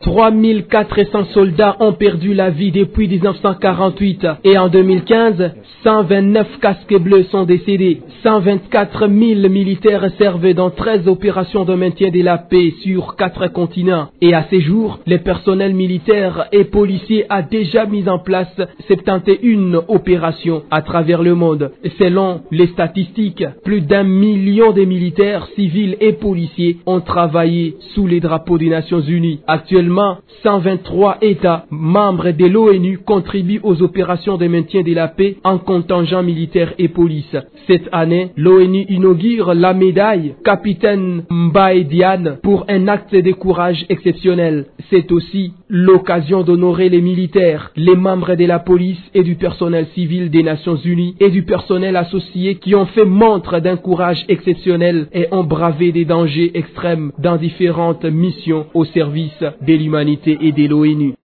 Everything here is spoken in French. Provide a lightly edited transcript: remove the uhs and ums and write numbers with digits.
3400 soldats ont perdu la vie depuis 1948 et en 2015, 129 casques bleus sont décédés. 124 000 militaires servent dans 13 opérations de maintien de la paix sur 4 continents. Et à ces jours, le personnel militaire et policier a déjà mis en place 71 opérations à travers le monde. Selon les statistiques, plus d'1 million de militaires, civils et policiers ont travaillé sous les drapeaux des Nations Unies. Actuellement, 123 États membres de l'ONU contribuent aux opérations de maintien de la paix en contingent militaire et police. Cette année, l'ONU inaugure la médaille Capitaine Mbaye Diagne pour un acte de courage exceptionnel. C'est aussi l'occasion d'honorer les militaires, les membres de la police et du personnel civil des Nations Unies et du personnel associé qui ont fait montre d'un courage exceptionnel et ont bravé des dangers extrêmes dans différentes missions au service de l'humanité et de l'ONU.